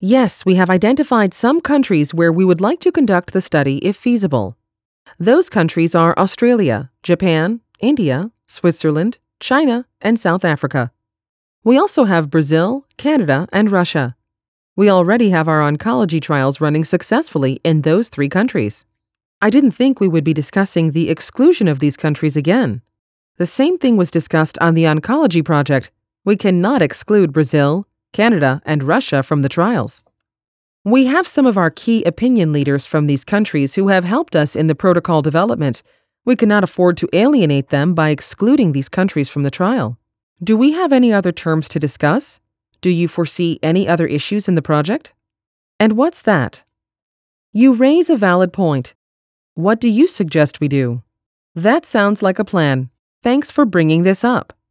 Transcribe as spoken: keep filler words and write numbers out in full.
Yes, we have identified some countries where we would like to conduct the study if feasible. Those countries are Australia, Japan, India, Switzerland, China, and South Africa. We also have Brazil, Canada, and Russia. We already have our oncology trials running successfully in those three countries. I didn't think we would be discussing the exclusion of these countries again. The same thing was discussed on the oncology project. We cannot exclude Brazil, Canada, and Russia from the trials. We have some of our key opinion leaders from these countries who have helped us in the protocol development. We cannot afford to alienate them by excluding these countries from the trial. Do we have any other terms to discuss? Do you foresee any other issues in the project? And what's that? You raise a valid point. What do you suggest we do? That sounds like a plan. Thanks for bringing this up.